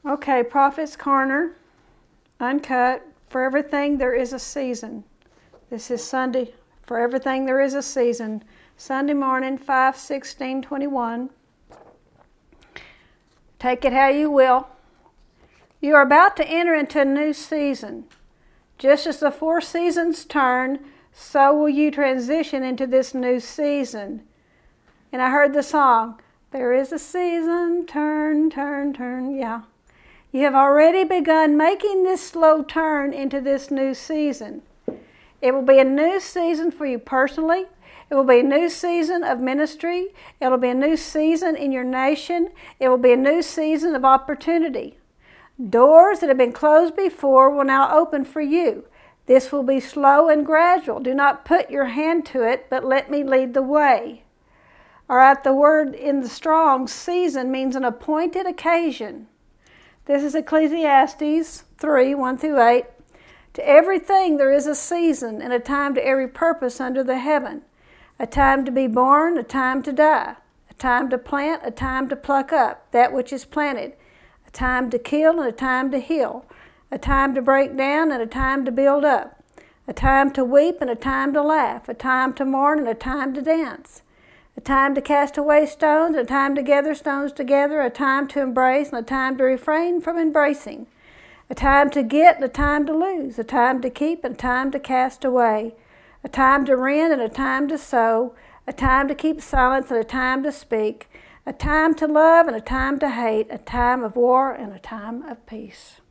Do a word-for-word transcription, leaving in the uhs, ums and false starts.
Okay, Prophet's Corner, uncut. For everything there is a season. This is Sunday. For everything there is a season. Sunday morning, five sixteen twenty-one. Take it how you will. You are about to enter into a new season. Just as the four seasons turn, so will you transition into this new season. And I heard the song, there is a season, turn, turn, turn, yeah. You have already begun making this slow turn into this new season. It will be a new season for you personally. It will be a new season of ministry. It will be a new season in your nation. It will be a new season of opportunity. Doors that have been closed before will now open for you. This will be slow and gradual. Do not put your hand to it, but let me lead the way. All right, the word in the Strong's, season, means an appointed occasion. This is Ecclesiastes three, one through eight. To everything there is a season and a time to every purpose under the heaven. A time to be born, a time to die. A time to plant, a time to pluck up that which is planted. A time to kill and a time to heal. A time to break down and a time to build up. A time to weep and a time to laugh. A time to mourn and a time to dance. A time to cast away stones, a time to gather stones together, a time to embrace and a time to refrain from embracing. A time to get and a time to lose, a time to keep and a time to cast away. A time to rend and a time to sow, a time to keep silence and a time to speak. A time to love and a time to hate, a time of war and a time of peace.